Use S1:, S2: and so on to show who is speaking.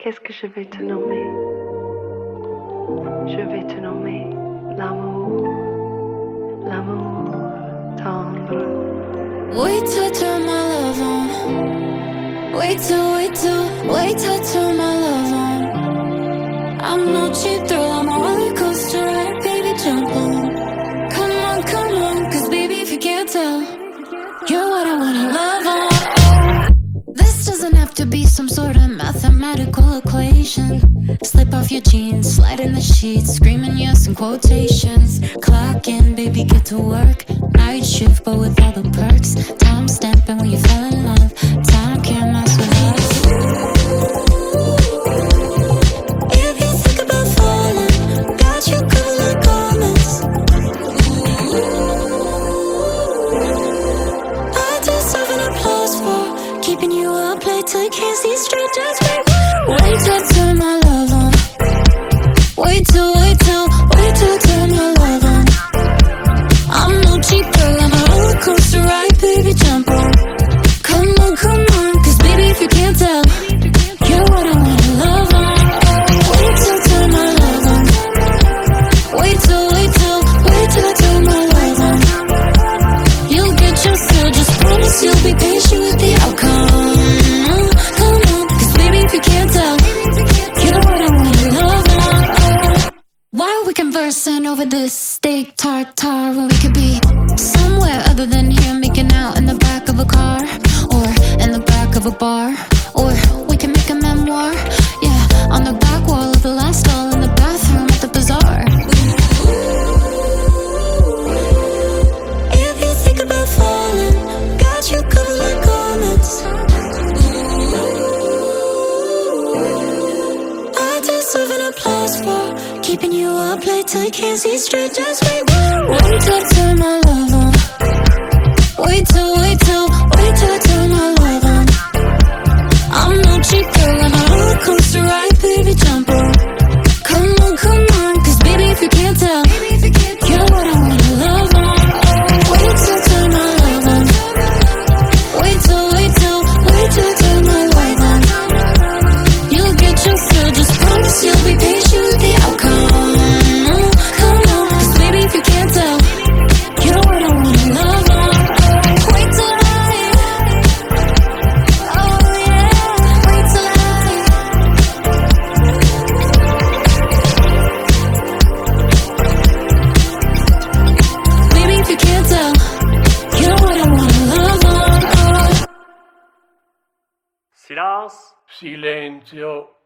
S1: Qu'est-ce que je vais te nommer? Je vais te nommer l'amour, l'amour tendre.
S2: Wait till I turn my love on. Wait till I turn my love on. I'm no cheap thrill, I'm a roller coaster ride, baby, jump on. Come on, cause baby, if you can't tell, you're what I wanna love on. This doesn't have to be some sort of mathematical equation. Slip off your jeans, slide in the sheets, screaming yes in quotations. Clock in, baby, get to work. Night shift, but with all the perks. Time stamping when you fell in love. Time can't mess with us. If you think about falling, got you covered like garments. I deserve an applause for keeping you up late till you can't see straight. Just wait till I turn my love on. Wait till I turn my love on. I'm no cheap girl, I'm a roller coaster ride, baby, jump on. Come on, cause baby, if you can't tell, you're what I wanna love on. Wait till I turn my love on. Wait till I turn my love on. You'll get your fill, just promise you'll be patient with the outcome. Come on, cause baby, if you can't tell, you're what I wanna love on. Why are we conversing over this steak tartare when we could be somewhere other than here, making out in the back of a car, or in the back of a bar, or we can make a memoir, yeah, on the back wall of the last stall in the bathroom at the bazaar. If you think about falling, got you covered like garments. I deserve an applause for keeping you up late till you can't see straight. Just wait till I turn my love on. Wait till I turn my love on. I'm no cheap girl, I'm a roller coaster ride, baby, jump on. Come on, cause baby, if you can't tell, you're what I wanna love on. Wait till I turn my love on. Wait till I turn my love on. You'll get your fill, just promise you'll be patient with the outcome. Come on, cause baby, if you can't tell, you're what I wanna love on. Wait till oh yeah, wait till baby, if you can't tell, you're what I wanna love on.
S3: Silence.
S4: Silenzio.